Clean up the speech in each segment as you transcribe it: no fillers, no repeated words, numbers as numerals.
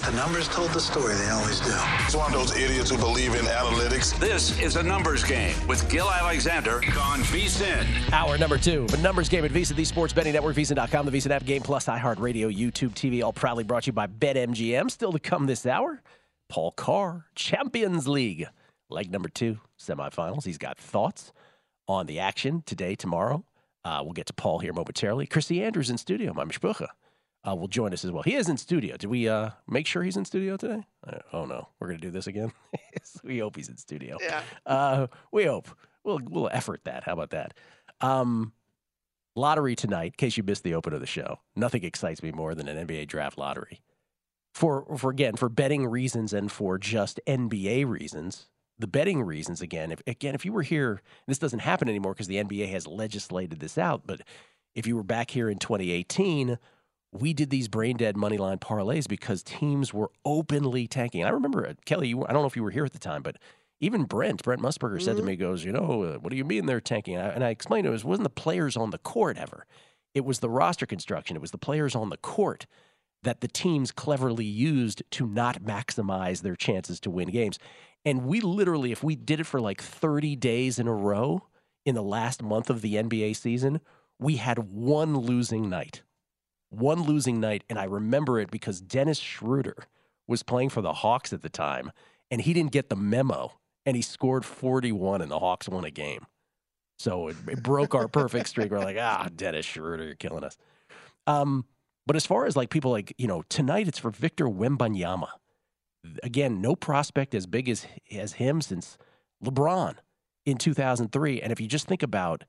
The numbers told the story. They always do. It's one of those idiots who believe in analytics. This is a numbers game with Gil Alexander on VSiN. Hour number 2, a numbers game at VSiN, the Sports Betting Network, VSiN.com, the VSiN app, Game Plus, iHeartRadio, YouTube TV, all proudly brought to you by BetMGM. Still to come this hour, Paul Carr, Champions League, leg number 2, semifinals. He's got thoughts on the action today, tomorrow. We'll get to Paul here momentarily. Chrissy Andrews in studio, my mishpucha, will join us as well. He is in studio. Did we make sure he's in studio today? Oh, no. We're going to do this again? We hope he's in studio. Yeah. We hope. We'll effort that. How about that? Lottery tonight, in case you missed the open of the show. Nothing excites me more than an NBA draft lottery. For betting reasons and for just NBA reasons. The betting reasons, if you were here, this doesn't happen anymore because the NBA has legislated this out, but if you were back here in 2018, we did these brain-dead moneyline parlays because teams were openly tanking. I remember, Kelly, I don't know if you were here at the time, but even Brent Musburger said to me, goes, what do you mean they're tanking? And I explained to him, it wasn't the players on the court ever. It was the roster construction. It was the players on the court that the teams cleverly used to not maximize their chances to win games. And we literally, if we did it for like 30 days in a row in the last month of the NBA season, we had one losing night. One losing night, and I remember it because Dennis Schroeder was playing for the Hawks at the time, and he didn't get the memo, and he scored 41, and the Hawks won a game. So it broke our perfect streak. We're like, Dennis Schroeder, you're killing us. But as far as like people like, tonight it's for Victor Wembanyama. Again, no prospect as big as him since LeBron in 2003. And if you just think about,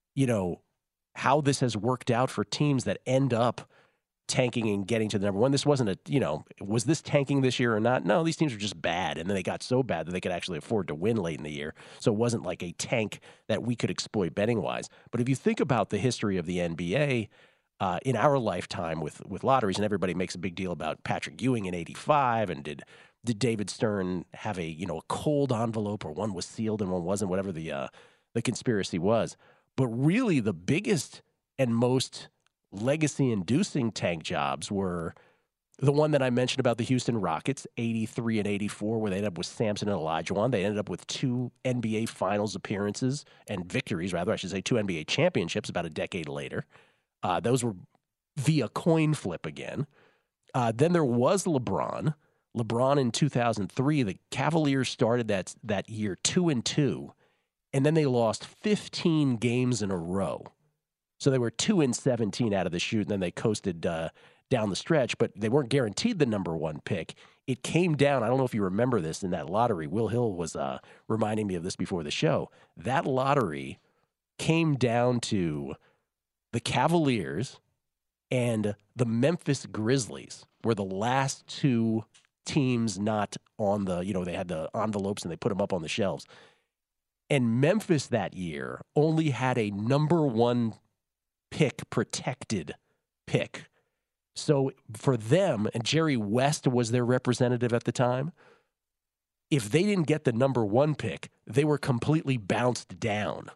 how this has worked out for teams that end up tanking and getting to the number one. This wasn't was this tanking this year or not? No, these teams were just bad. And then they got so bad that they could actually afford to win late in the year. So it wasn't like a tank that we could exploit betting-wise. But if you think about the history of the NBA, in our lifetime with lotteries, and everybody makes a big deal about Patrick Ewing in '85, and did David Stern have a cold envelope, or one was sealed and one wasn't, whatever the conspiracy was. But really the biggest and most legacy-inducing tank jobs were the one that I mentioned about the Houston Rockets, 83 and 84, where they ended up with Samson and Olajuwon. They ended up with 2 NBA Finals appearances and victories, rather, I should say 2 NBA championships about a decade later. Those were via coin flip again. Then there was LeBron. LeBron in 2003, the Cavaliers started that year 2-2, and then they lost 15 games in a row. So they were 2-17 out of the chute, and then they coasted down the stretch, but they weren't guaranteed the number one pick. It came down, I don't know if you remember this, in that lottery. Will Hill was reminding me of this before the show. That lottery came down to the Cavaliers and the Memphis Grizzlies were the last 2 teams not on the, they had the envelopes and they put them up on the shelves. And Memphis that year only had a number one pick, protected pick. So for them, and Jerry West was their representative at the time, if they didn't get the number one pick, they were completely bounced down.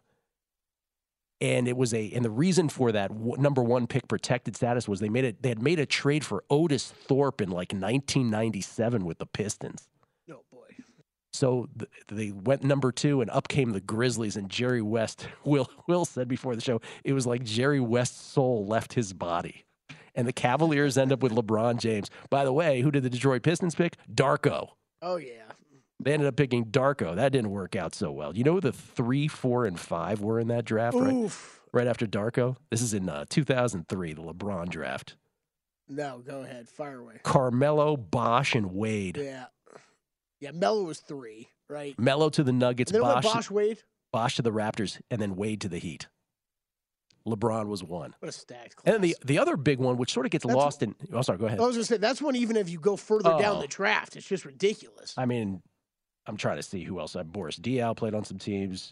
And the reason for that number one pick protected status was they had made a trade for Otis Thorpe in like 1997 with the Pistons. Oh boy. So they went number 2, and up came the Grizzlies, and Jerry West, Will said before the show, it was like Jerry West's soul left his body. And the Cavaliers end up with LeBron James. By the way, who did the Detroit Pistons pick? Darko. Oh, yeah. They ended up picking Darko. That didn't work out so well. You know who the 3, 4, and 5 were in that draft, right after Darko? This is in 2003, the LeBron draft. No, go ahead. Fire away. Carmelo, Bosh, and Wade. Yeah. Yeah, Melo was 3, right? Melo to the Nuggets, And then Bosh, Wade? Bosh to the Raptors, and then Wade to the Heat. LeBron was 1. What a stacked class. And then the other big one, which sort of gets lost in... Oh, sorry, go ahead. I was going to say, that's one even if you go further down the draft. It's just ridiculous. I mean, I'm trying to see who else. Boris Diaw played on some teams.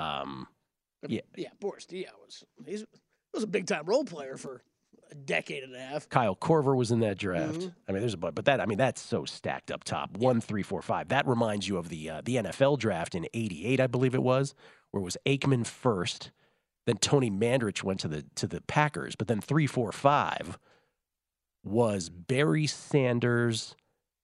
Yeah, Boris Diaw was a big-time role player for a decade and a half. Kyle Korver was in that draft. Mm-hmm. I mean, there's a bunch, but that's so stacked up top. 1, 3, 4, 5. That reminds you of the NFL draft in '88, I believe it was, where it was Aikman first. Then Tony Mandrich went to the Packers, but then 3, 4, 5 was Barry Sanders,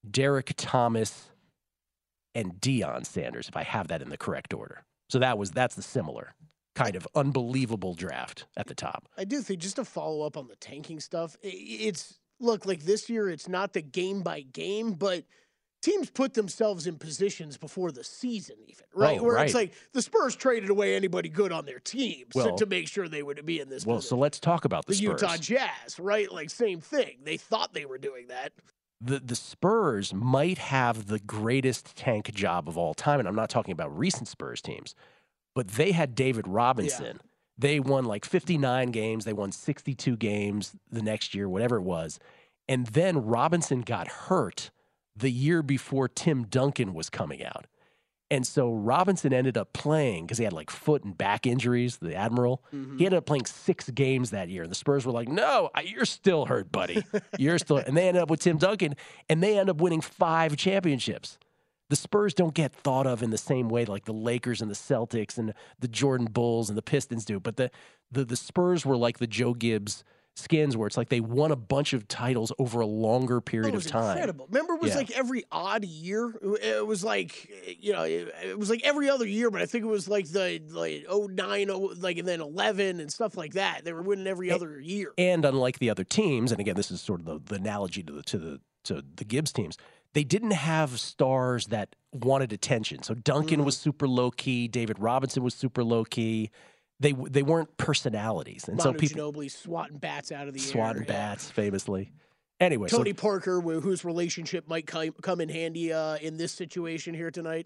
Derek Thomas, and Deion Sanders, if I have that in the correct order. So that's the similar kind of unbelievable draft at the top. I do think, just to follow up on the tanking stuff, look, like this year, it's not the game by game, but teams put themselves in positions before the season even, right? Oh, Where right. it's like the Spurs traded away anybody good on their team to make sure they would be in this position. So let's talk about the Spurs. Utah Jazz, right? Like, same thing. They thought they were doing that. The Spurs might have the greatest tank job of all time, and I'm not talking about recent Spurs teams, but they had David Robinson. Yeah. They won like 59 games. They won 62 games the next year, whatever it was. And then Robinson got hurt the year before Tim Duncan was coming out. And so Robinson ended up playing, because he had like foot and back injuries, the Admiral. Mm-hmm. He ended up playing 6 games that year. And the Spurs were like, no, you're still hurt, buddy. You're still. And they ended up with Tim Duncan, and they ended up winning 5 championships. The Spurs don't get thought of in the same way like the Lakers and the Celtics and the Jordan Bulls and the Pistons do. But the Spurs were like the Joe Gibbs Skins, where it's like they won a bunch of titles over a longer period of time. Incredible. Remember, it was like every odd year. It was like, it was like every other year, but I think it was like the 09, and then 11 and stuff like that. They were winning every other year. And unlike the other teams, and again, this is sort of the analogy to the Gibbs teams, they didn't have stars that wanted attention. So Duncan was super low key. David Robinson was super low key. They weren't personalities, and Manu so people Ginobili swatting bats out of the air. Swatting bats, famously. Anyway, Tony Parker, whose relationship might come in handy in this situation here tonight.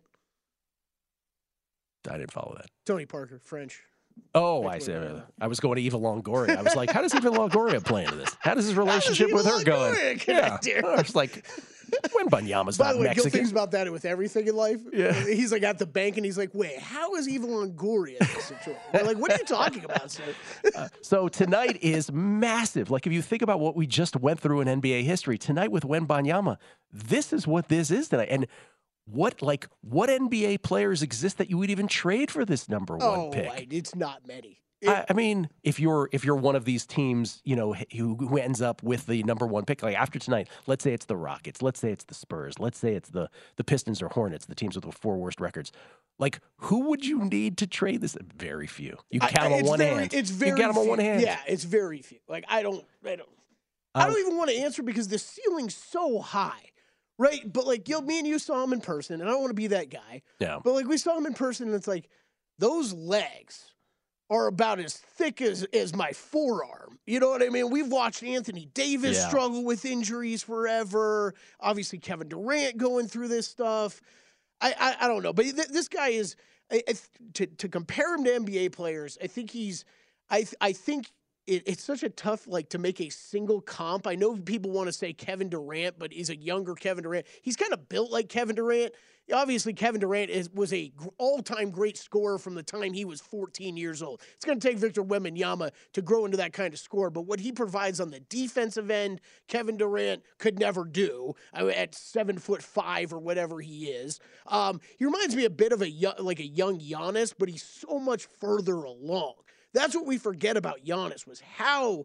I didn't follow that. Tony Parker, French. Oh, I see. I was going to Eva Longoria. I was like, how does Eva Longoria play into this? How does his relationship with her go? Yeah, I was like, Wembanyama's not Mexican. By the way, Gil thinks about that with everything in life. Yeah. He's like at the bank, and he's like, wait, how is Eva Longoria in this situation? They're like, what are you talking about, sir? So tonight is massive. Like, if you think about what we just went through in NBA history, tonight with Wembanyama, this is what this is tonight. And what NBA players exist that you would even trade for this number one pick? It's not many. I mean, if you're one of these teams, who ends up with the number one pick, like after tonight, let's say it's the Rockets, let's say it's the Spurs, let's say it's the Pistons or Hornets, the teams with the 4 worst records. Like, who would you need to trade this? Very few. You count on one hand. It's very you count them on one hand. Yeah, it's very few. Like, I don't even want to answer because the ceiling's so high. Right, but like me and you saw him in person, and I don't want to be that guy. Yeah. But like we saw him in person, and it's like those legs are about as thick as my forearm. You know what I mean? We've watched Anthony Davis struggle with injuries forever. Obviously, Kevin Durant going through this stuff. I don't know, but this guy is to compare him to NBA players. I think I think. It's such a tough, to make a single comp. I know people want to say Kevin Durant, but he's a younger Kevin Durant. He's kind of built like Kevin Durant. Obviously, Kevin Durant was a all-time great scorer from the time he was 14 years old. It's going to take Victor Wembanyama to grow into that kind of score, but what he provides on the defensive end, Kevin Durant could never do at 7'5" or whatever he is. He reminds me a bit of a young Giannis, but he's so much further along. That's what we forget about Giannis was how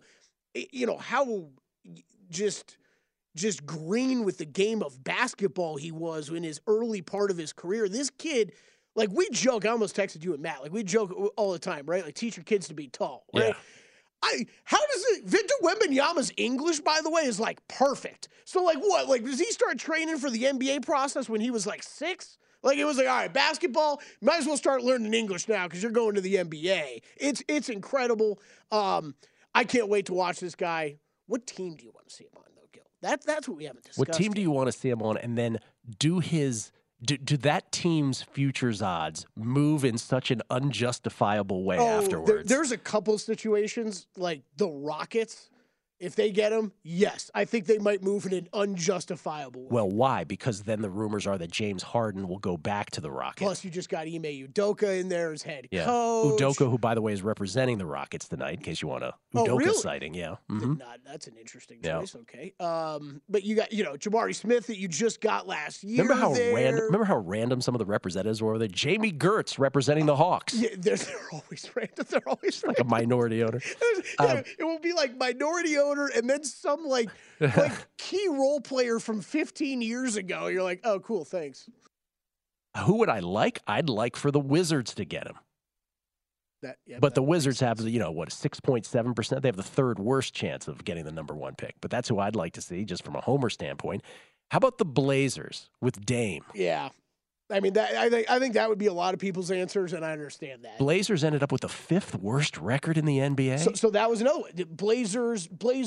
just green with the game of basketball he was in his early part of his career. This kid, we joke, I almost texted you and Matt, we joke all the time, right? Like, teach your kids to be tall, right? Yeah. Victor Wembanyama's English, by the way, is perfect. So what? Does he start training for the NBA process when he was 6? It was all right, basketball, might as well start learning English now because you're going to the NBA. It's incredible. I can't wait to watch this guy. What team do you want to see him on, though, Gil? That's what we haven't discussed. What team do you want to see him on? And then do that team's futures odds move in such an unjustifiable way afterwards? There's a couple situations, like the Rockets. If they get him, yes, I think they might move in an unjustifiable way. Well, why? Because then the rumors are that James Harden will go back to the Rockets. Plus, you just got Ime Udoka in there as head coach. Udoka, who, by the way, is representing the Rockets tonight, in case you want a Udoka sighting. Yeah. Mm-hmm. That's an interesting choice. Yeah. Okay. But you got, Jabari Smith that you just got last year. Remember how random some of the representatives were there? Jamie Gertz representing the Hawks. Yeah, they're always random. They're always like a minority owner. It will be like minority owner owner and then some like key role player from 15 years ago. You're like, oh, cool, thanks. Who would I like? I'd like for the Wizards to get him. But the Wizards have, 6.7%? They have the third worst chance of getting the number one pick. But that's who I'd like to see, just from a homer standpoint. How about the Blazers with Dame? Yeah. I mean, I think that would be a lot of people's answers, and I understand that. Blazers ended up with the fifth worst record in the NBA. So that was another one. Blazers,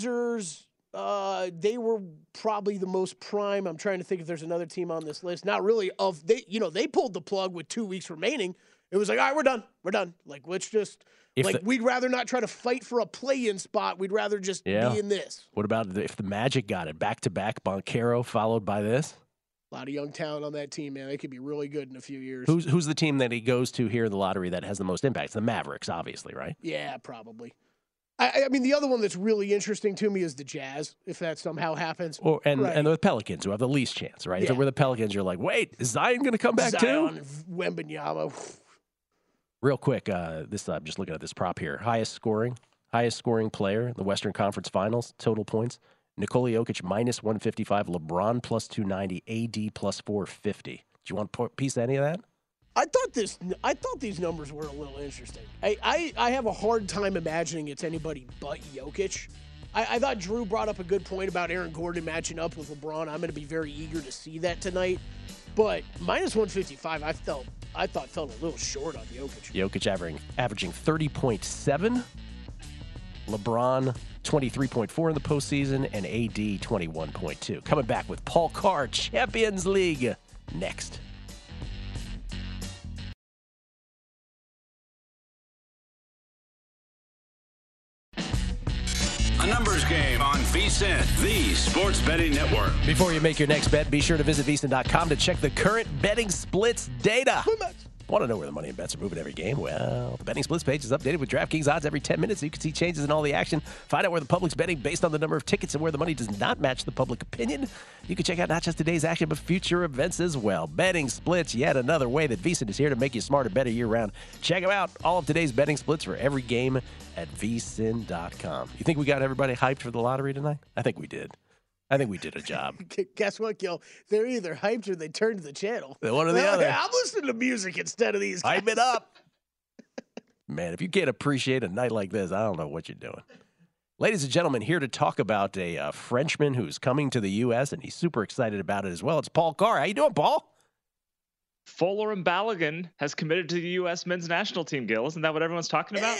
they were probably the most prime. I'm trying to think if there's another team on this list. Not really. They pulled the plug with 2 weeks remaining. It was like, all right, we're done. Like, let's just, we'd rather not try to fight for a play-in spot. We'd rather just be in this. What about if the Magic got it? Back-to-back, Banchero followed by this? A lot of young talent on that team, man. They could be really good in a few years. Who's the team that he goes to here in the lottery that has the most impact? It's the Mavericks, obviously, right? Yeah, probably. I mean, the other one that's really interesting to me is the Jazz, if that somehow happens. And the Pelicans, who have the least chance, right? Yeah. If it were the Pelicans, you're like, wait, is Zion going to come back too? Wembanyama. Real quick, I'm just looking at this prop here. Highest scoring player in the Western Conference Finals, total points. Nikola Jokic minus 155, LeBron plus 290, AD plus 450. Do you want a piece of any of that? I thought these numbers were a little interesting. I have a hard time imagining it's anybody but Jokic. I thought Drew brought up a good point about Aaron Gordon matching up with LeBron. I'm going to be very eager to see that tonight. But minus 155, I thought felt a little short on Jokic. Jokic averaging 30.7. LeBron 23.4 in the postseason, and AD 21.2. Coming back with Paul Carr, Champions League, next. A numbers game on VSiN, the sports betting network. Before you make your next bet, be sure to visit VSiN.com to check the current betting splits data. Want to know where the money and bets are moving every game? Well, the betting splits page is updated with DraftKings odds every 10 minutes so you can see changes in all the action. Find out where the public's betting based on the number of tickets and where the money does not match the public opinion. You can check out not just today's action, but future events as well. Betting splits, yet another way that VSiN is here to make you smarter, better year-round. Check them out. All of today's betting splits for every game at VSiN.com. You think we got everybody hyped for the lottery tonight? I think we did. I think we did a job. Guess what, Gil? They're either hyped or they turned to the channel. One or the other. I'm listening to music instead of these guys. Hype it up. Man, if you can't appreciate a night like this, I don't know what you're doing. Ladies and gentlemen, here to talk about a Frenchman who's coming to the U.S., and he's super excited about it as well. It's Paul Carr. How you doing, Paul? Folarin Balogun has committed to the U.S. men's national team, Gil. Isn't that what everyone's talking about?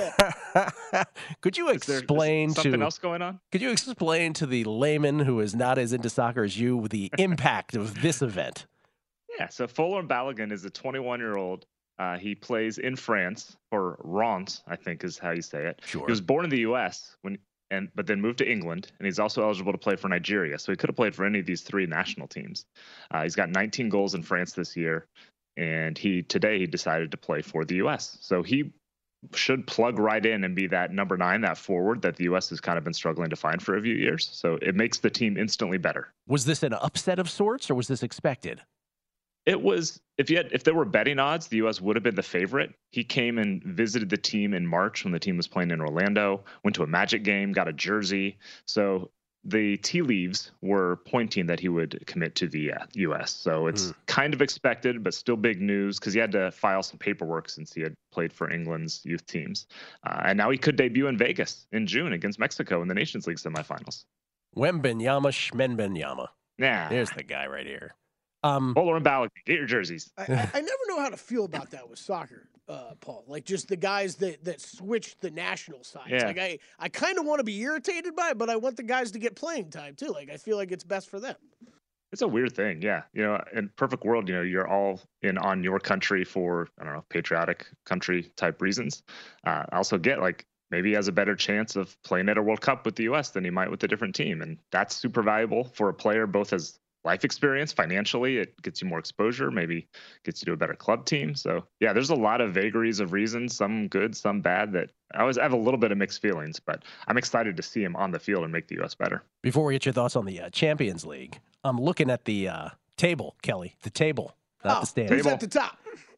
Yeah. Could you explain something else going on? Could you explain to the layman who is not as into soccer as you the impact of this event? Yeah, so Folarin Balogun is a 21-year-old. He plays in France for Reims, I think is how you say it. Sure. He was born in the U.S. but then moved to England, and he's also eligible to play for Nigeria. So he could have played for any of these three national teams. He's got 19 goals in France this year, and today he decided to play for the U.S. So he should plug right in and be that number 9, that forward that the U.S. has kind of been struggling to find for a few years. So it makes the team instantly better. Was this an upset of sorts, or was this expected? It was, if there were betting odds, the U.S. would have been the favorite. He came and visited the team in March when the team was playing in Orlando, went to a Magic game, got a jersey. So the tea leaves were pointing that he would commit to the U.S. So it's kind of expected, but still big news because he had to file some paperwork since he had played for England's youth teams. And now he could debut in Vegas in June against Mexico in the Nations League semifinals. Wembanyama Schmenbenyama. Yeah. There's the guy right here. Folarin Balogun, get your jerseys. I never know how to feel about that with soccer, Paul. Like just the guys that switched the national sides. Yeah. Like I kind of want to be irritated by it, but I want the guys to get playing time too. Like I feel like it's best for them. It's a weird thing, yeah. In perfect world, you're all in on your country for, I don't know, patriotic country type reasons. I also get maybe he has a better chance of playing at a World Cup with the U.S. than he might with a different team, and that's super valuable for a player, both as life experience, financially, it gets you more exposure, maybe gets you to a better club team. So yeah, there's a lot of vagaries of reasons, some good, some bad, that I always have a little bit of mixed feelings, but I'm excited to see him on the field and make the U.S. better. Before we get your thoughts on the Champions League, I'm looking at the table, Kelly, the table, not the standings. Who's at the top?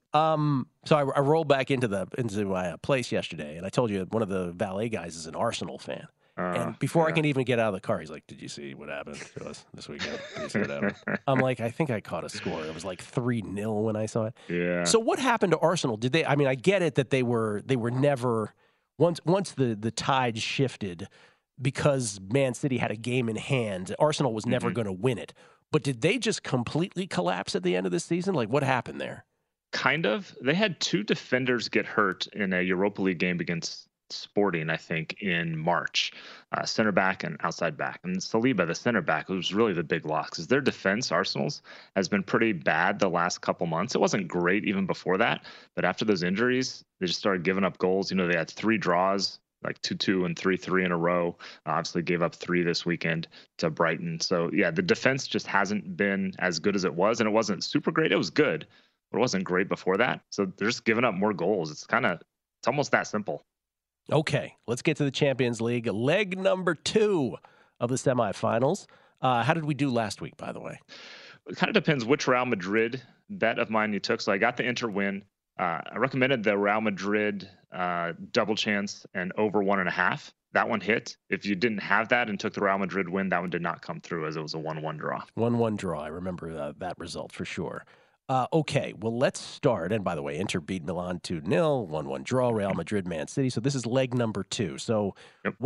So I rolled back into my place yesterday, and I told you one of the valet guys is an Arsenal fan. And before I can even get out of the car, he's like, "Did you see what happened to us this weekend? Did you see what happened?" I'm like, "I think I caught a score. It was like 3-0 when I saw it." Yeah. So what happened to Arsenal? Did they? I mean, I get it that they were never once the tide shifted because Man City had a game in hand. Arsenal was never going to win it. But did they just completely collapse at the end of the season? Like, what happened there? Kind of. They had 2 defenders get hurt in a Europa League game against Sporting, I think, in March. Center back and outside back. And Saliba, the center back, was really the big loss because their defense, Arsenal's, has been pretty bad the last couple months. It wasn't great even before that, but after those injuries, they just started giving up goals. You know, they had 3 draws, like 2-2 and 3-3 in a row. Obviously gave up 3 this weekend to Brighton. So, yeah, the defense just hasn't been as good as it was, and it wasn't super great. It was good, but it wasn't great before that. So they're just giving up more goals. It's almost that simple. Okay, let's get to the Champions League. Leg number 2 of the semifinals. How did we do last week, by the way? It kind of depends which Real Madrid bet of mine you took. So I got the Inter win. I recommended the Real Madrid double chance and over 1.5. That one hit. If you didn't have that and took the Real Madrid win, that one did not come through as it was a 1-1 draw. 1-1 draw. I remember that result for sure. Okay, well, let's start. And by the way, Inter beat Milan 2-0, 1-1 draw, Real Madrid, Man City. So this is leg number 2. So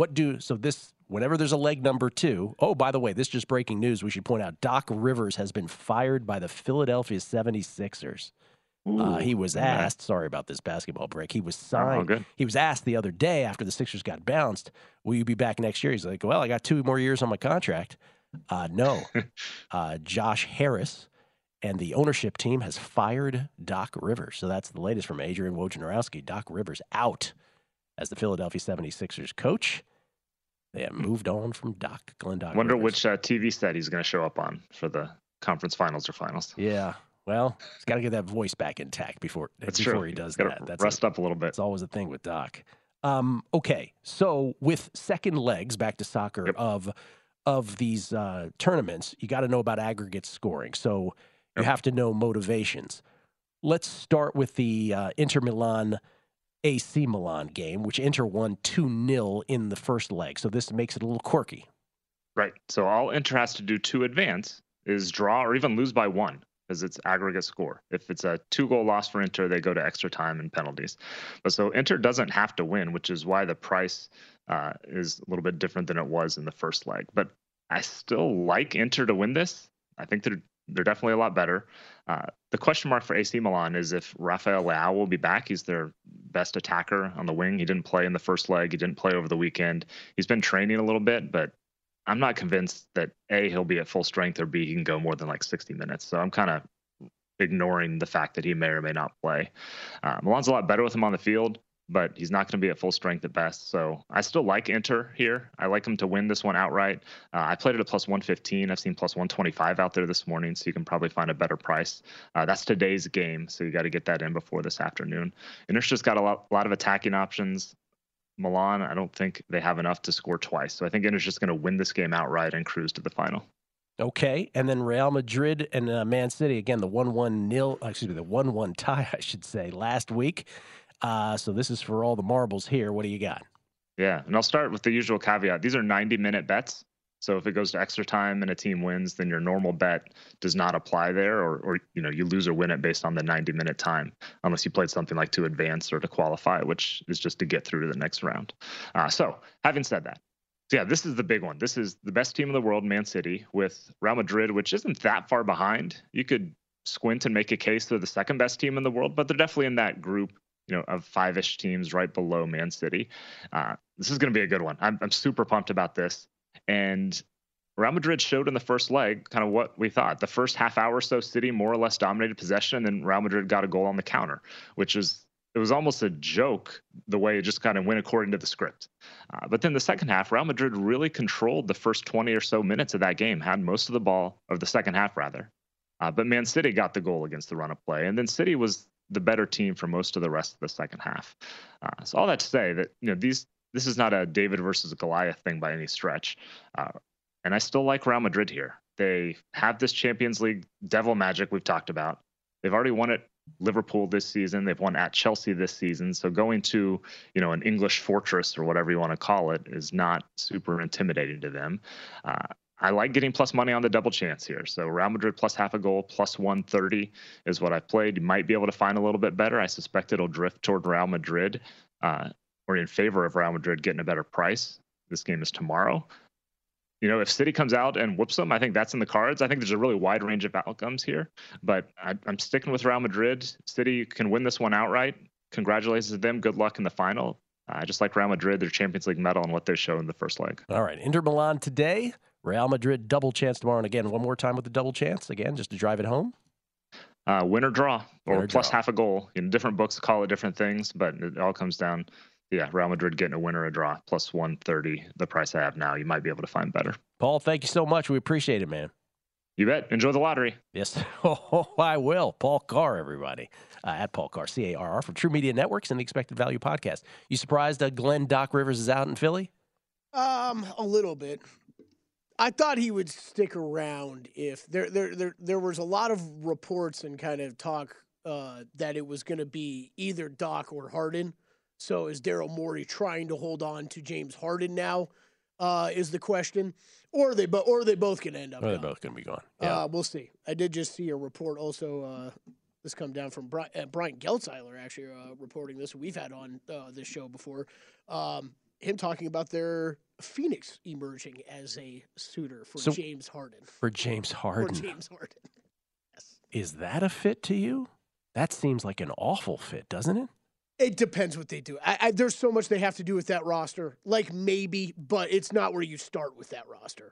whenever there's a leg number 2, oh, by the way, this is just breaking news. We should point out Doc Rivers has been fired by the Philadelphia 76ers. He was asked, sorry about this basketball break, he was signed. He was asked the other day after the Sixers got bounced, will you be back next year? He's like, well, I got 2 more years on my contract. No. Josh Harris and the ownership team has fired Doc Rivers. So that's the latest from Adrian Wojnarowski. Doc Rivers out as the Philadelphia 76ers coach. They have moved on from Glenn Doc Wonder Rivers. which TV set he's going to show up on for the conference finals or finals. Yeah. Well, he's got to get that voice back intact before he does that. That's rest up a little bit. That's always a thing with Doc. Okay, so with second legs, back to soccer, of these tournaments, you got to know about aggregate scoring. So you have to know motivations. Let's start with the Inter Milan AC Milan game, which Inter won 2-0 in the first leg. So this makes it a little quirky. Right. So all Inter has to do to advance is draw or even lose by 1. Because it's aggregate score. If it's a 2-goal loss for Inter, they go to extra time and penalties. But so Inter doesn't have to win, which is why the price is a little bit different than it was in the first leg. But I still like Inter to win this. I think they're definitely a lot better. The question mark for AC Milan is if Rafael Leao will be back. He's their best attacker on the wing. He didn't play in the first leg. He didn't play over the weekend. He's been training a little bit, but I'm not convinced that A, he'll be at full strength, or B, he can go more than like 60 minutes. So I'm kind of ignoring the fact that he may or may not play. Milan's a lot better with him on the field, but he's not going to be at full strength at best. So I still like Inter here. I like him to win this one outright. I played it at plus 115. I've seen plus 125 out there this morning, so you can probably find a better price. That's today's game, so you got to get that in before this afternoon. Inter's just got a lot of attacking options. Milan, I don't think they have enough to score twice. So I think Inter's just going to win this game outright and cruise to the final. Okay, and then Real Madrid and Man City, again, the 1-1 tie, I should say, last week. So this is for all the marbles here. What do you got? Yeah, and I'll start with the usual caveat. These are 90-minute bets. So if it goes to extra time and a team wins, then your normal bet does not apply there, or you lose or win it based on the 90-minute time, unless you played something like to advance or to qualify, which is just to get through to the next round. So having said that, so yeah, this is the big one. This is the best team in the world, Man City, with Real Madrid, which isn't that far behind. You could squint and make a case they're the second best team in the world, but they're definitely in that group, of 5-ish teams right below Man City. This is going to be a good one. I'm super pumped about this. And Real Madrid showed in the first leg kind of what we thought. The first half hour or so, City more or less dominated possession, and then Real Madrid got a goal on the counter, it was almost a joke the way it just kind of went according to the script. But then the second half, Real Madrid really controlled the first 20 or so minutes of that game, had most of the ball, of the second half rather. But Man City got the goal against the run of play, and then City was the better team for most of the rest of the second half. So all that to say that this is not a David versus Goliath thing by any stretch. And I still like Real Madrid here. They have this Champions League devil magic we've talked about. They've already won it Liverpool this season. They've won at Chelsea this season. So going to, an English fortress or whatever you want to call it is not super intimidating to them. I like getting plus money on the double chance here. So Real Madrid plus half a goal, plus 130 is what I've played. You might be able to find a little bit better. I suspect it'll drift toward Real Madrid or in favor of Real Madrid getting a better price. This game is tomorrow. If City comes out and whoops them, I think that's in the cards. I think there's a really wide range of outcomes here, but I'm sticking with Real Madrid. City can win this one outright. Congratulations to them. Good luck in the final. I just like Real Madrid, their Champions League medal, and what they showed in the first leg. All right, Inter Milan today, Real Madrid double chance tomorrow. And again, one more time with the double chance, again, just to drive it home. Win or draw, or plus draw. half a goal. Different books call it different things, but it all comes down, Real Madrid getting a win or a draw, plus 130, the price I have now. You might be able to find better. Paul, thank you so much. We appreciate it, man. You bet. Enjoy the lottery. Yes, I will. Paul Carr, everybody. At Paul Carr, C-A-R-R, from True Media Networks and the Expected Value Podcast. You surprised Glenn Doc Rivers is out in Philly? A little bit. I thought he would stick around if there was a lot of reports and kind of talk that it was going to be either Doc or Harden. So is Daryl Morey trying to hold on to James Harden now? Is the question, or they both can end up. Or they're both going to be gone. Yeah, we'll see. I did just see a report also. This come down from Brian Geltzeiler, actually reporting this. We've had on this show before. Him talking about their Phoenix emerging as a suitor for James Harden. For James Harden. Yes. Is that a fit to you? That seems like an awful fit, doesn't it? It depends what they do. There's so much they have to do with that roster. Like maybe, but it's not where you start with that roster.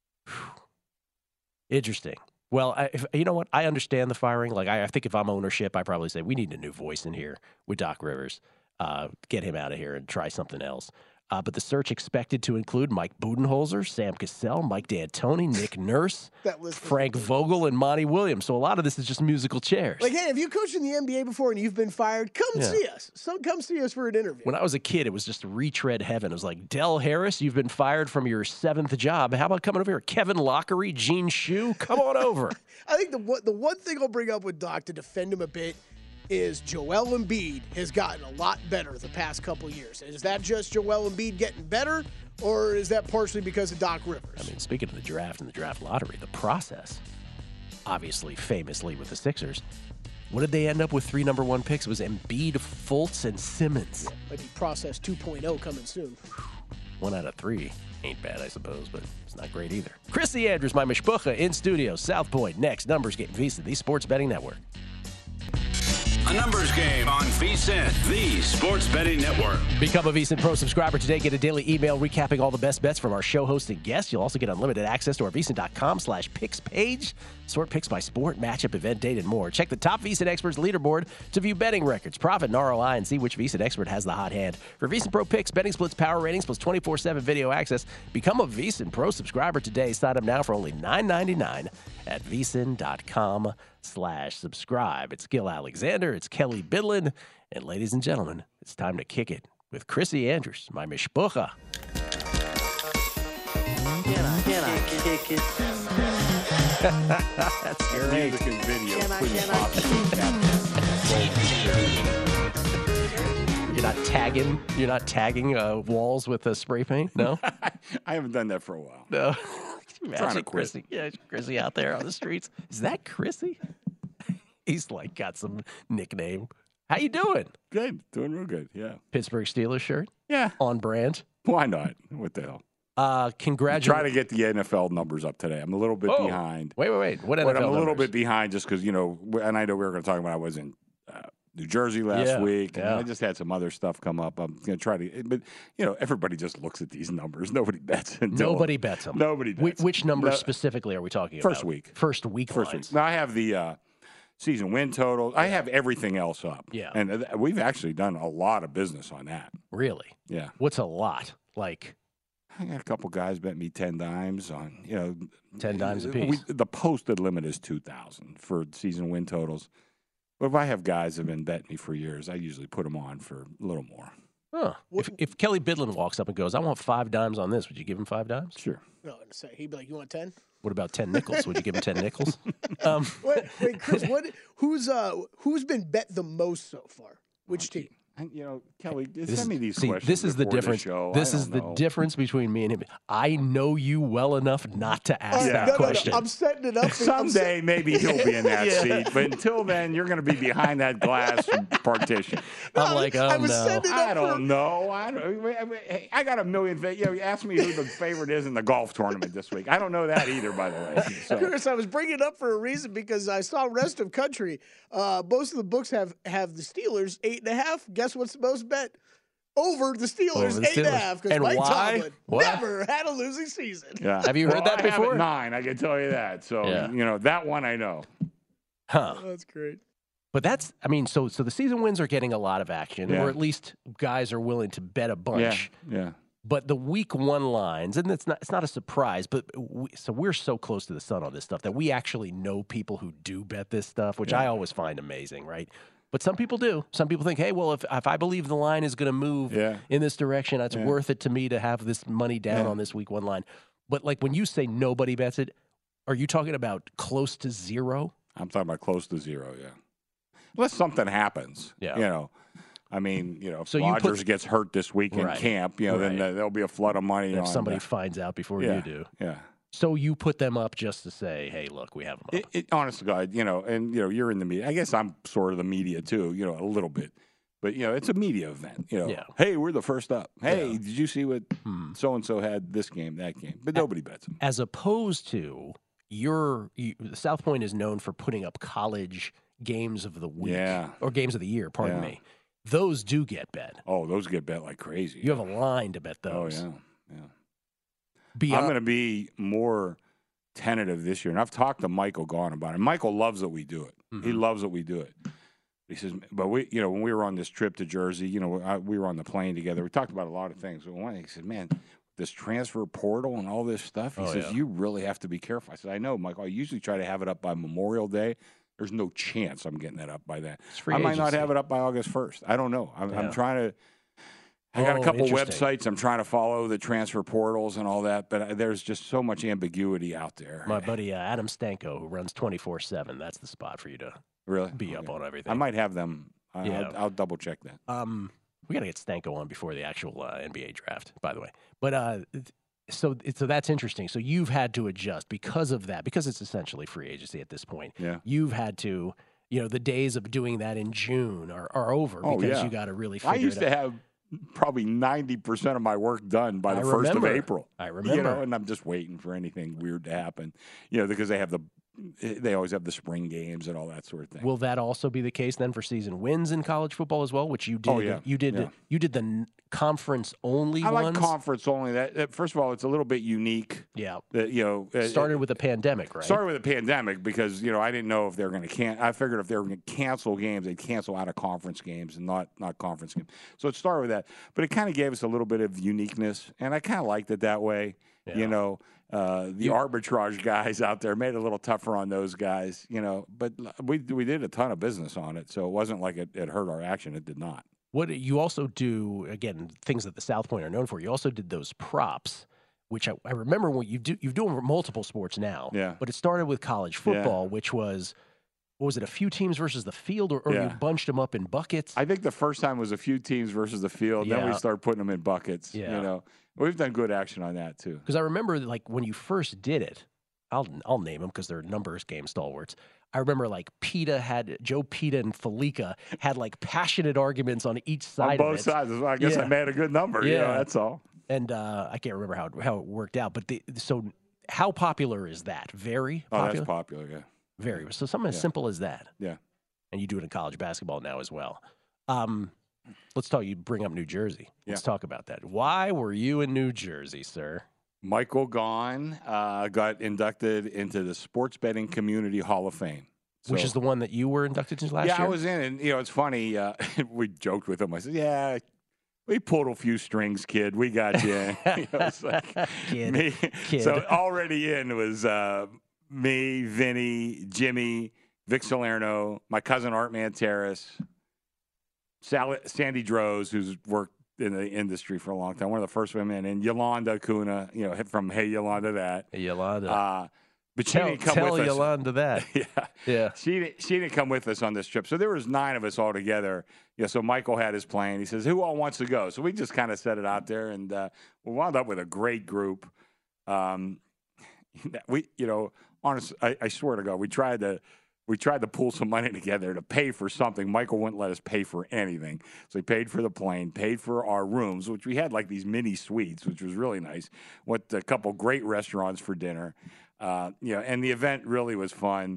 Interesting. Well, you know what? I understand the firing. Like, I think if I'm ownership, I probably say we need a new voice in here with Doc Rivers. Get him out of here and try something else. But the search expected to include Mike Budenholzer, Sam Cassell, Mike D'Antoni, Nick Nurse, Frank Vogel, and Monty Williams. So a lot of this is just musical chairs. Like, hey, if you coached in the NBA before and you've been fired, come see us. Come see us for an interview. When I was a kid, it was just retread heaven. It was like, Del Harris, you've been fired from your 7th job. How about coming over here? Kevin Lockery, Gene Shue, come on over. I think the one thing I'll bring up with Doc to defend him a bit is Joel Embiid has gotten a lot better the past couple years. Is that just Joel Embiid getting better, or is that partially because of Doc Rivers? I mean, speaking of the draft and the draft lottery, the process, obviously, famously with the Sixers, what did they end up with 3 number 1 picks? It was Embiid, Fultz, and Simmons. Yeah, but the process 2.0 coming soon. 1 out of 3. Ain't bad, I suppose, but it's not great either. Chrissy Andrews, my mishpucha, in studio, South Point. Next, Numbers Game, VSiN, the Sports Betting Network. A numbers game on VSiN, the Sports Betting Network. Become a VSiN Pro subscriber today. Get a daily email recapping all the best bets from our show host and guests. You'll also get unlimited access to our VSiN.com/picks page. Sort picks by sport, matchup, event, date, and more. Check the top VSiN experts leaderboard to view betting records, profit, and ROI, and see which VSiN expert has the hot hand. For VSiN Pro picks, betting splits, power ratings, plus 24/7 video access, become a VSiN Pro subscriber today. Sign up now for only $9.99 at VSiN.com/subscribe. It's Gil Alexander. It's Kelly Bidlin. And ladies and gentlemen, it's time to kick it with Chrissy Andrews, my mishpucha. Can I kick it? That's great. Music and video. You're not tagging walls with a spray paint? No? I haven't done that for a while. No. Can you Trying to imagine quit. Chrissy? Yeah, Chrissy out there on the streets. Is that Chrissy? He's like got some nickname. How you doing? Good. Doing real good. Yeah. Pittsburgh Steelers shirt? Yeah. On brand? Why not? What the hell? Congratulations. Trying to get the NFL numbers up today. I'm a little bit behind. Wait. What NFL But I'm a little numbers? bit behind just because, and I know we were going to talk about I was in New Jersey last week. And I just had some other stuff come up. I'm going to try to, but, everybody just looks at these numbers. Nobody bets until. Nobody bets them. Nobody bets. Which numbers specifically are we talking about? First week. First week lines. Now, I have the season win totals. I have everything else up. Yeah. And we've actually done a lot of business on that. Really? Yeah. What's a lot? Like, I got a couple guys bet me 10 dimes on, 10 dimes a piece. The posted limit is 2,000 for season win totals. But if I have guys that have been betting me for years, I usually put them on for a little more. Huh. If Kelly Bidlin walks up and goes, I want 5 dimes on this, would you give him 5 dimes? Sure. No, he'd be like, you want 10? What about 10 nickels? Would you give him 10 nickels? Wait, Chris, who's been bet the most so far? Which team? Kelly, send me these questions. This is the difference. This is the know. difference between me and him. I know you well enough not to ask that question. No, I'm setting it up. Someday maybe he'll be in that seat, but until then, you're going to be behind that glass partition. I'm like, oh no. I don't know. I got a million. You ask me who the favorite is in the golf tournament this week. I don't know that either, by the way. So. Chris, I was bringing it up for a reason because I saw rest of country. Most of the books have the Steelers 8.5. Guess what's the most bet? Over the Steelers 8.5 because Mike Tomlin never had a losing season. Yeah. Have you heard that before? I have 9. I can tell you that. So that one I know. Huh? Oh, that's great. But that's, so the season wins are getting a lot of action, or at least guys are willing to bet a bunch. Yeah. But the week 1 lines, and it's not a surprise, but we're so close to the sun on this stuff that we actually know people who do bet this stuff, which I always find amazing, right? But some people do. Some people think, hey, well, if I believe the line is going to move in this direction, it's worth it to me to have this money down on this week 1 line. But like when you say nobody bets it, are you talking about close to 0? I'm talking about close to 0, Unless something happens. Yeah. If Rodgers gets hurt this week in camp, then there'll be a flood of money. If somebody finds out before you do. Yeah. So you put them up just to say, hey, look, we have them up. Honest to God, you're in the media. I guess I'm sort of the media too, a little bit. But, it's a media event. Hey, we're the first up. Hey, did you see what so-and-so had this game, that game? But nobody bets them. As opposed to South Point is known for putting up college games of the week or games of the year, pardon me. Those do get bet. Oh, those get bet like crazy. You have a line to bet those. Oh, yeah. I'm going to be more tentative this year. And I've talked to Michael Gaughan about it. Michael loves that we do it. Mm-hmm. He loves that we do it. He says, but when we were on this trip to Jersey, we were on the plane together. We talked about a lot of things. He said, man, this transfer portal and all this stuff, he says, you really have to be careful. I said, I know, Michael. I usually try to have it up by Memorial Day. There's no chance I'm getting that up by that. I might not have it up by August 1st. I don't know. I'm trying to. I got a couple websites. I'm trying to follow the transfer portals and all that, but there's just so much ambiguity out there. My buddy Adam Stanko, who runs 24/7, that's the spot for you to be up on everything. I might have them. I'll double check that. We got to get Stanko on before the actual NBA draft, by the way. But so that's interesting. So you've had to adjust because of that, because it's essentially free agency at this point. Yeah. You've had to, the days of doing that in June are over because you got to really figure it out. I used to have probably 90% of my work done by the 1st of April. I remember. And I'm just waiting for anything weird to happen, because they always have the spring games and all that sort of thing. Will that also be the case then for season wins in college football as well, which you did? Oh, yeah. You did the conference only ones? I like conference only. That first of all, it's a little bit unique. Yeah. Started with the pandemic, right? Started with the pandemic because, I didn't know if they were going to I figured if they were going to cancel games, they'd cancel out of conference games and not conference games. So it started with that. But it kind of gave us a little bit of uniqueness, and I kind of liked it that way. Yeah. The arbitrage guys out there made it a little tougher on those guys, but we did a ton of business on it. So it wasn't like it hurt our action. It did not. What you also do, again, things that the South Point are known for, you also did those props, which I remember when you've doing multiple sports now. Yeah. But it started with college football, which was, what was it, a few teams versus the field, or you bunched them up in buckets? I think the first time was a few teams versus the field. Then we started putting them in buckets, We've done good action on that, too. Because I remember, when you first did it, I'll name them because they're numbers game stalwarts. I remember, Joe Pita and Felica had, passionate arguments on each side on both sides. I guess I made a good number. Yeah. That's all. And I can't remember how it worked out. But so how popular is that? Very popular? Oh, that's popular, yeah. Very. So something as simple as that. Yeah. And you do it in college basketball now as well. Let's talk. You bring up New Jersey. Let's talk about that. Why were you in New Jersey, sir? Michael Gaughan got inducted into the Sports Betting Community Hall of Fame. Which is the one that you were inducted into last year? Yeah, I was in. And, it's funny. We joked with him. I said, we pulled a few strings, kid. We got you. It's like, kid. So already in was me, Vinny, Jimmy, Vic Salerno, my cousin Art Manteris, Sandy Droz, who's worked in the industry for a long time. One of the first women, and Yolanda Kuna, from Hey Yolanda That. Hey Yolanda. But she didn't come with us. Tell Yolanda that. Yeah. She didn't come with us on this trip. So there was 9 of us all together. So Michael had his plane. He says, who all wants to go? So we just kind of set it out there, and we wound up with a great group. Honestly, I swear to God, we tried to pull some money together to pay for something. Michael wouldn't let us pay for anything. So he paid for the plane, paid for our rooms, which we had like these mini suites, which was really nice. Went to a couple great restaurants for dinner. And the event really was fun.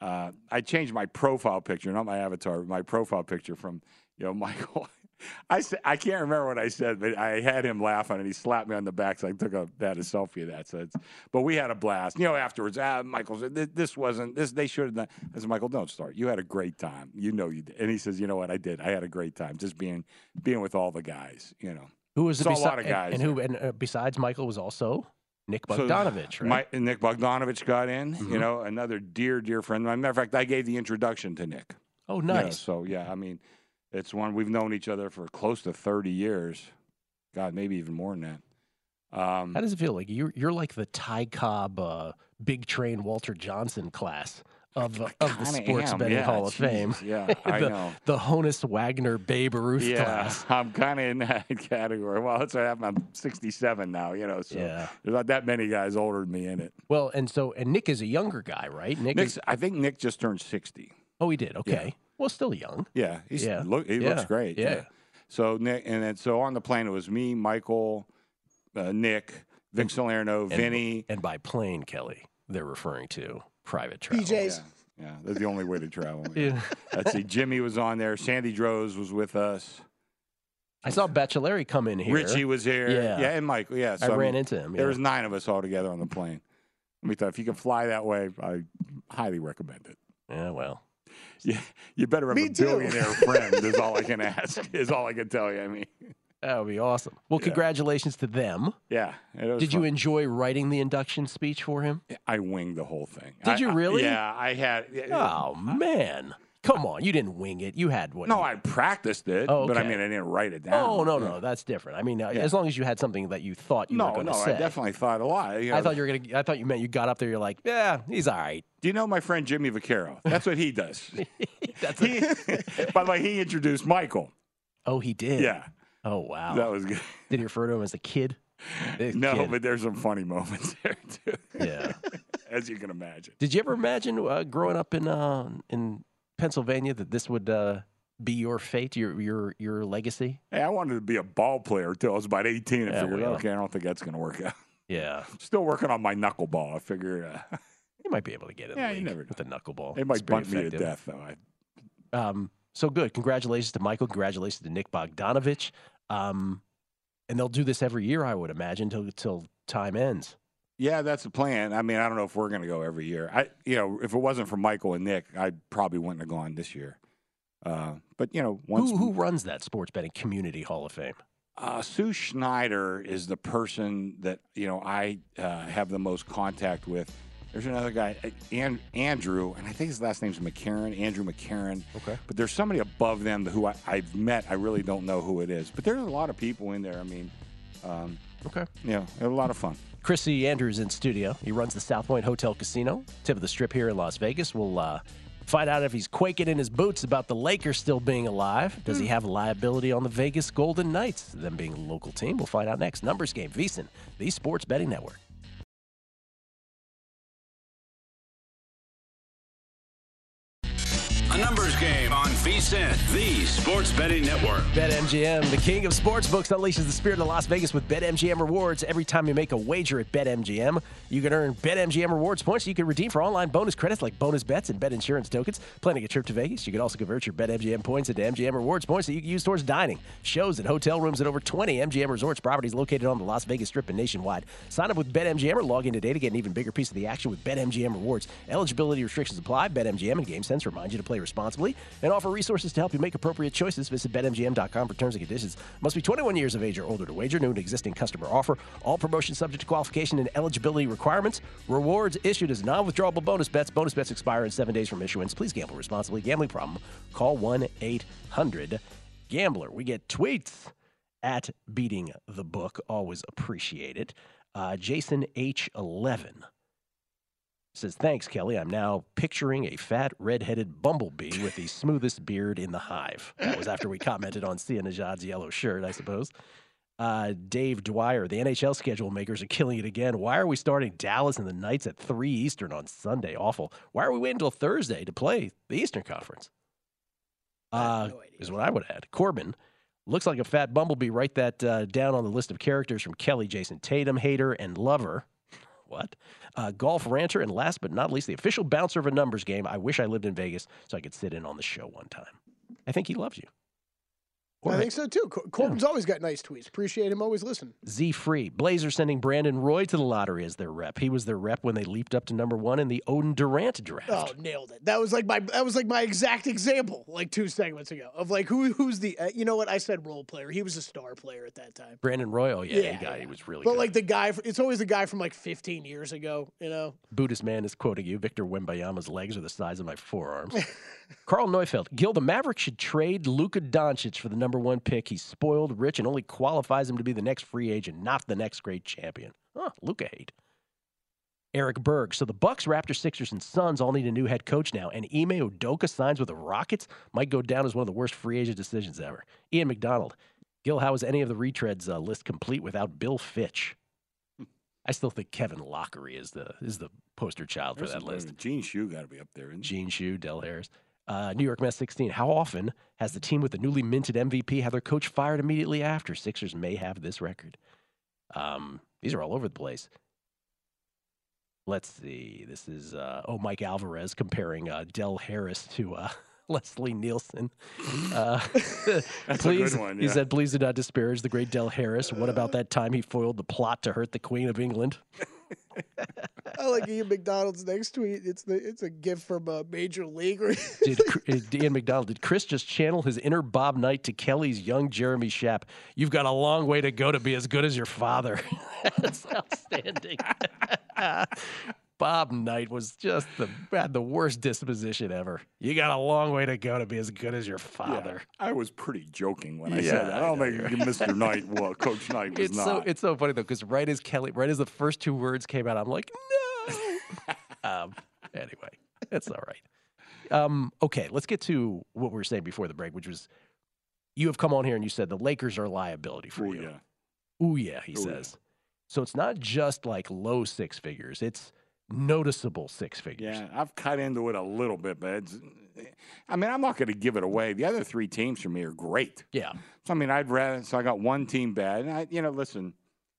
I changed my profile picture, not my avatar, but my profile picture from, Michael. I can't remember what I said, but I had him laughing, and he slapped me on the back, so I had a selfie of that. But we had a blast. Afterwards, Michael said, this wasn't, they should have done. I said, Michael, don't start. You had a great time. You did. And he says, you know what, I did. I had a great time just being with all the guys, Who was a lot of guys. And besides Michael was also Nick Bogdanovich, right? Nick Bogdanovich got in, another dear, dear friend. As a matter of fact, I gave the introduction to Nick. Oh, nice. It's one we've known each other for close to 30 years. God, maybe even more than that. How does it feel? Like you're like the Ty Cobb, Big Train Walter Johnson class of the Sports Betting Hall of Fame. Yeah, I know. The Honus Wagner Babe Ruth class. I'm kind of in that category. Well, that's what happened. I'm 67 now, so there's not that many guys older than me in it. Well, and Nick is a younger guy, right? I think Nick just turned 60. Oh, he did? Okay. Yeah. Well, still young. Yeah. He looks great. Yeah. So Nick, and then on the plane, it was me, Michael, Nick, Vic Salerno, Vinny. And by plane, Kelly, they're referring to private travel. PJs. Yeah, that's the only way to travel. Let's see, Jimmy was on there. Sandy Droz was with us. I saw Bachelari come in here. Richie was here. Yeah, and Michael. Yeah, so I ran into him. There was 9 of us all together on the plane. Let me tell you, if you can fly that way, I highly recommend it. Yeah, well. Yeah, you better have a billionaire friend. Is all I can ask. Is all I can tell you. That would be awesome. Well, congratulations to them. Yeah. Did you enjoy writing the induction speech for him? I winged the whole thing. Did you really? Yeah, I had. Oh man, come on! You didn't wing it. You had what? No, I practiced it, but I didn't write it down. Oh no, that's different. As long as you had something that you thought you were going to say. No, I definitely thought a lot. I thought I thought you meant you got up there. You're like, yeah, he's all right. Do you know my friend Jimmy Vaccaro? That's what he does. By the way, he introduced Michael. Oh, he did? Yeah. Oh, wow. That was good. Did you refer to him as a kid? No, but there's some funny moments there, too. Yeah. As you can imagine. Did you ever imagine growing up in Pennsylvania that this would be your fate, your legacy? Hey, I wanted to be a ball player until I was about 18 and figured, okay, I don't think that's going to work out. Yeah. Still working on my knuckleball. I figure... You might be able to get in the league you never know. with a knuckleball. It might bunt me to death, though. So good. Congratulations to Michael. Congratulations to Nick Bogdanovich. And they'll do this every year, I would imagine, till time ends. Yeah, that's the plan. I don't know if we're going to go every year. If it wasn't for Michael and Nick, I probably wouldn't have gone this year. But once who runs that Sports Betting Community Hall of Fame? Sue Schneider is the person that I have the most contact with. There's another guy, Andrew, and I think his last name's McCarron, Andrew McCarron. Okay. But there's somebody above them who I've met. I really don't know who it is. But there's a lot of people in there. Okay. Yeah, it was a lot of fun. Chrissy Andrews in studio. He runs the South Point Hotel Casino, tip of the strip here in Las Vegas. We'll find out if he's quaking in his boots about the Lakers still being alive. Does he have liability on the Vegas Golden Knights, them being a local team? We'll find out next. Numbers Game, VSiN, the Sports Betting Network. A numbers game on VSiN, the Sports Betting Network. BetMGM, the king of sportsbooks, unleashes the spirit of Las Vegas with BetMGM rewards. Every time you make a wager at BetMGM, you can earn BetMGM rewards points you can redeem for online bonus credits like bonus bets and bet insurance tokens. Planning a trip to Vegas, you can also convert your BetMGM points into MGM rewards points that you can use towards dining, shows, and hotel rooms at over 20 MGM Resorts properties located on the Las Vegas Strip and nationwide. Sign up with BetMGM or log in today to get an even bigger piece of the action with BetMGM rewards. Eligibility restrictions apply. BetMGM and GameSense remind you to play responsibly and offer resources to help you make appropriate choices. Visit BetMGM.com for terms and conditions. Must be 21 years of age or older to wager. New and existing customer offer. All promotions subject to qualification and eligibility requirements. Rewards issued as non-withdrawable bonus bets. Bonus bets expire in 7 days from issuance. Please gamble responsibly. Gambling problem? Call 1-800-GAMBLER. We get tweets at Beating the Book. Always appreciate it. Jason H11 says, thanks, Kelly. I'm now picturing a fat, red-headed bumblebee with the smoothest beard in the hive. That was after we commented on Sia Nejad's yellow shirt, I suppose. Dave Dwyer, the NHL schedule makers are killing it again. Why are we starting Dallas and the Knights at 3 Eastern on Sunday? Awful. Why are we waiting until Thursday to play the Eastern Conference? Is what I would add. Corbin, looks like a fat bumblebee. Write that down on the list of characters from Kelly, Jason Tatum, hater, and lover. What? Golf ranter, and last but not least, the official bouncer of a numbers game. I wish I lived in Vegas so I could sit in on the show one time. I think he loves you. I think so, too. Corbin's always got nice tweets. Appreciate him always listening. Z-Free. Blazers sending Brandon Roy to the lottery as their rep. He was their rep when they leaped up to number 1 in the Odin Durant draft. Oh, nailed it. That was like my exact example like 2 segments ago of like who's the you know what I said role player. He was a star player at that time. Brandon Roy. Oh yeah. He was really good. But like the guy, it's always the guy from like 15 years ago. You know. Buddhist man is quoting you. Victor Wembanyama's legs are the size of my forearms. Carl Neufeld. Gil, the Mavericks should trade Luka Doncic for the number 1 pick. He's spoiled, rich, and only qualifies him to be the next free agent, not the next great champion. Luka hate. Eric Berg. So the Bucks, Raptors, Sixers, and Suns all need a new head coach now, and Ime Udoka signs with the Rockets might go down as one of the worst free agent decisions ever. Ian McDonald. Gil, how is any of the retreads list complete without Bill Fitch? I still think Kevin Lockery is the poster child for that list. Gene Shue got to be up there, isn't he? Gene Shue, Del Harris. New York Mets 16. How often has the team with the newly minted MVP had their coach fired immediately after? Sixers may have this record. These are all over the place. Let's see. This is Mike Alvarez comparing Del Harris to Leslie Nielsen. That's please, a good one. Yeah. He said, please do not disparage the great Del Harris. What about that time he foiled the plot to hurt the Queen of England? I like Ian McDonald's next tweet. It's a gift from Major League. Did Ian McDonald, did Chris just channel his inner Bob Knight to Kelly's young Jeremy Schaap? You've got a long way to go to be as good as your father. That's outstanding. Bob Knight was just had the worst disposition ever. You got a long way to go to be as good as your father. Yeah, I was pretty joking when I said that. I don't think Mr. Knight, Coach Knight was not. It's so funny, though, because right as the first 2 words came out, I'm like, no. Anyway, it's all right. Okay, let's get to what we were saying before the break, which was you have come on here and you said the Lakers are a liability for you. Yeah. Ooh, yeah, he says. Yeah. So it's not just like low 6 figures. It's noticeable 6 figures. Yeah, I've cut into it a little bit, but I'm not going to give it away. The other 3 teams for me are great. Yeah. So, I got one team bad. And listen,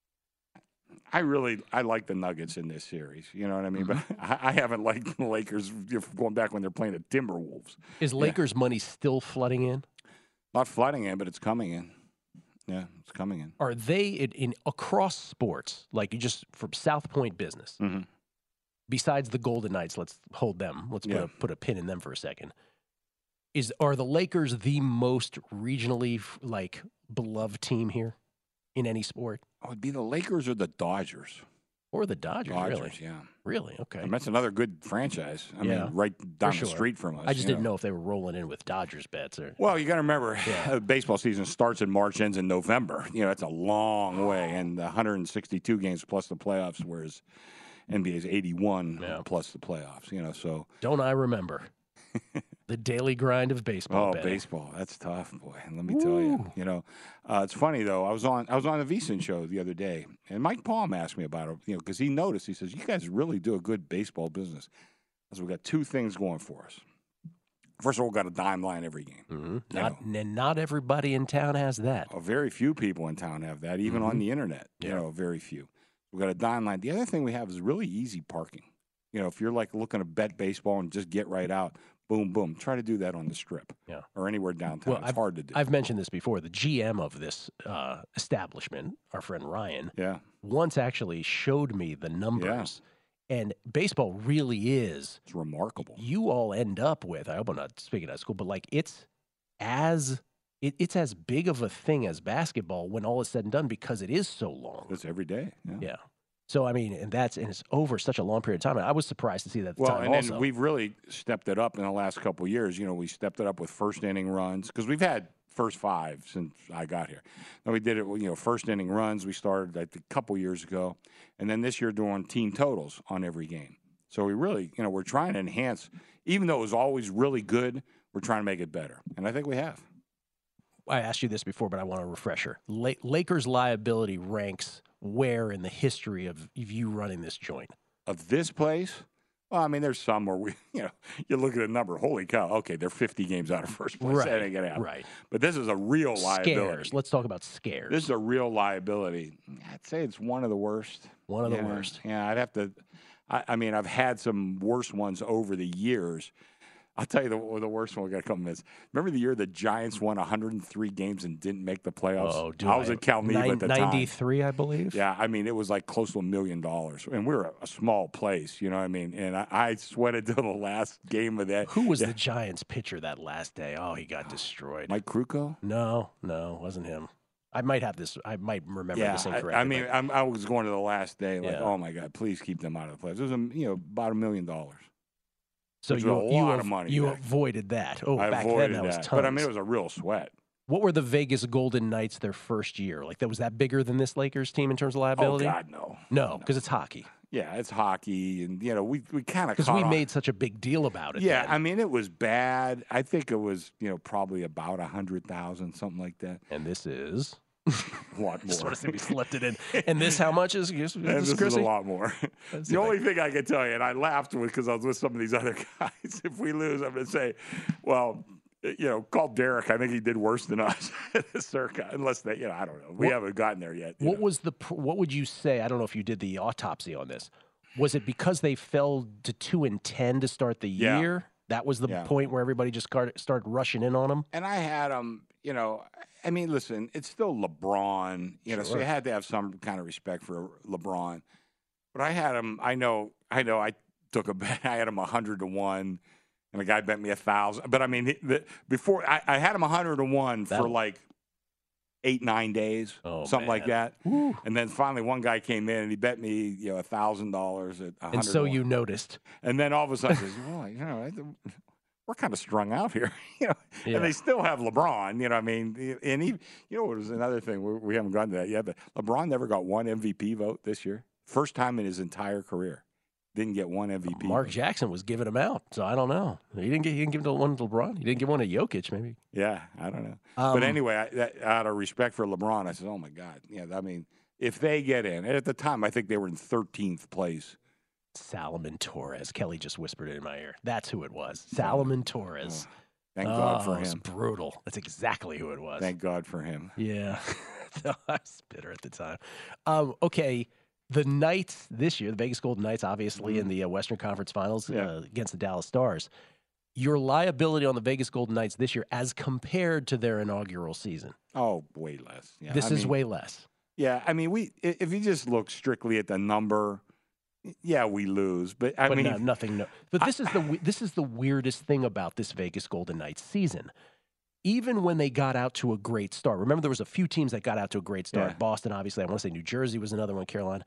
I like the Nuggets in this series. You know what I mean? Mm-hmm. But I haven't liked the Lakers going back when they're playing the Timberwolves. Is Lakers money still flooding in? Not flooding in, but it's coming in. Yeah, it's coming in. Are they in across sports, like just from South Point business? Mm-hmm. Besides the Golden Knights, let's hold them. Let's put a pin in them for a second. Are the Lakers the most regionally beloved team here in any sport? Oh, it'd be the Lakers or the Dodgers. Or the Dodgers, really? Yeah. Really? Okay. And that's another good franchise. I mean, right down the street from us. I just didn't know if they were rolling in with Dodgers bets. Well, you got to remember, baseball season starts in March, ends in November. It's a long way, and 162 games plus the playoffs, whereas NBA's 81 plus the playoffs. So don't I remember the daily grind of baseball? Oh, baseball, that's tough, boy. And let me tell you, it's funny though. I was on the VSiN show the other day, and Mike Palm asked me about it. Because he noticed. He says, "You guys really do a good baseball business." So we got 2 things going for us. First of all, we got a dime line every game. Mm-hmm. Not everybody in town has that. Very few people in town have that, even on the internet. Very few. We got a dime line. The other thing we have is really easy parking. If you're looking to bet baseball and just get right out, boom, boom. Try to do that on the Strip or anywhere downtown. It's hard to do. I've mentioned this before. The GM of this establishment, our friend Ryan, once actually showed me the numbers. Yeah. And baseball really is. It's remarkable. You all end up with, I hope I'm not speaking out of school, but it's as big of a thing as basketball when all is said and done because it is so long. It's every day. Yeah. So, I mean, and it's over such a long period of time. And I was surprised to see that at the time also. Then we've really stepped it up in the last couple of years. We stepped it up with first inning runs because we've had first 5 since I got here. Then we did it, first inning runs. We started I think, a couple years ago, and then this year doing team totals on every game. So we really, we're trying to enhance. Even though it was always really good, we're trying to make it better, and I think we have. I asked you this before, but I want a refresher. Lakers liability ranks where in the history of you running this joint? Of this place? Well, I mean, there's some where we, you look at a number, holy cow, okay, they're 50 games out of first place. Right, that ain't gonna happen. right. But this is a real liability. Scares. Let's talk about scares. This is a real liability. I'd say it's one of the worst. One of the worst. Yeah, I'd have to. I mean, I've had some worse ones over the years. I'll tell you the worst one we got a couple minutes. Remember the year the Giants won 103 games and didn't make the playoffs? Oh, I was at Calneva at the time. 93, I believe. Yeah, I mean, it was like close to $1 million. And we're a small place, you know what I mean? And I sweated till the last game of that. Who was the Giants pitcher that last day? Oh, he got destroyed. Mike Krukow? No, it wasn't him. I might remember this incorrectly. I mean, I was going to the last day like, oh, my God, please keep them out of the playoffs. It was, about $1 million. So a lot of money. You avoided that. Oh, back then that was tons. But I mean, it was a real sweat. What were the Vegas Golden Knights their first year? Like, was that bigger than this Lakers team in terms of liability? Oh, God, no. No, because it's hockey. Yeah, it's hockey, and we kind of because we made such a big deal about it. Yeah, then. I mean, it was bad. I think it was probably about 100,000, something like that. And this is a lot more. Sort of we slipped it in. And this, how much is? This is a lot more. The only thing I can tell you, and I laughed because I was with some of these other guys. If we lose, I'm going to say, well, call Derek. I think he did worse than us, circa. Unless they, I don't know. We haven't gotten there yet. What would you say? I don't know if you did the autopsy on this. Was it because they fell to 2-10 to start the year? That was the point where everybody just started rushing in on them. And I had them. I mean, listen, it's still LeBron. So you had to have some kind of respect for LeBron. But I had him. I know. I took a bet. I had him 100-1. And the guy bet me 1,000. But I mean, before I had him 100-1 for like 8-9 days, something like that. Woo. And then finally, one guy came in and he bet me $1,000 at 100. And so you noticed. And then all of a sudden, he says, well, we're kind of strung out here, And they still have LeBron, I mean, and he, what was another thing we haven't gotten to that yet, but LeBron never got one MVP vote this year, first time in his entire career. Didn't get one MVP. Mark Jackson was giving him out, so I don't know. He didn't give one to LeBron. He didn't give one to Jokic, maybe. Yeah, I don't know. But anyway, out of respect for LeBron, I said, "Oh my God, I mean, if they get in, and at the time, I think they were in 13th place." Salomon Torres. Kelly just whispered it in my ear. That's who it was. Salomon Torres. Thank God for him. It's brutal. That's exactly who it was. Thank God for him. Yeah, I was bitter at the time. Okay. The Knights this year, the Vegas Golden Knights, obviously in the Western Conference Finals against the Dallas Stars. Your liability on the Vegas Golden Knights this year as compared to their inaugural season? Oh, way less. Yeah, this is way less. Yeah, I mean, if you just look strictly at the number, we lose. But I mean, nothing. No. But this is the weirdest thing about this Vegas Golden Knights season. Even when they got out to a great start, remember there was a few teams that got out to a great start. Yeah. Boston, obviously. I want to say New Jersey was another one, Carolina.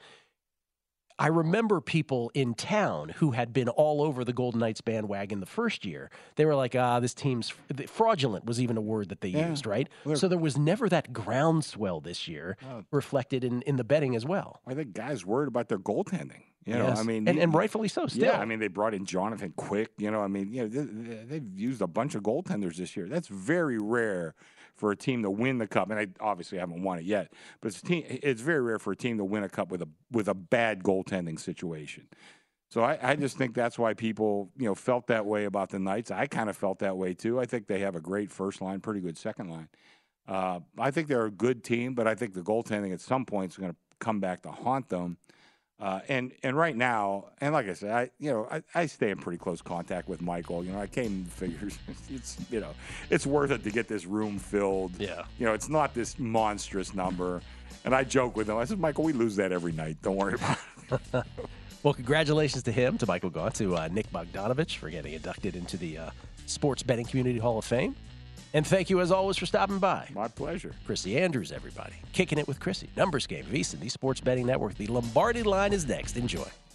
I remember people in town who had been all over the Golden Knights bandwagon the first year. They were like, this team's fraudulent was even a word that they used, right? So there was never that groundswell this year reflected in the betting as well. I think guys worried about their goaltending. Yes. I mean, and rightfully so. Still, I mean, they brought in Jonathan Quick. I mean, they've used a bunch of goaltenders this year. That's very rare for a team to win the cup, and I obviously haven't won it yet. But it's very rare for a team to win a cup with a bad goaltending situation. So I just think that's why people felt that way about the Knights. I kind of felt that way too. I think they have a great first line, pretty good second line. I think they're a good team, but I think the goaltending at some point is going to come back to haunt them. And right now, and like I said, I stay in pretty close contact with Michael. I came figures it's worth it to get this room filled. Yeah. It's not this monstrous number. And I joke with him. I said, Michael, we lose that every night. Don't worry about it. Well, congratulations to him, to Michael Gaunt, to Nick Bogdanovich for getting inducted into the Sports Betting Community Hall of Fame. And thank you, as always, for stopping by. My pleasure. Chrissy Andrews, everybody. Kicking it with Chrissy. Numbers Game, VSiN, the Sports Betting Network. The Lombardi Line is next. Enjoy.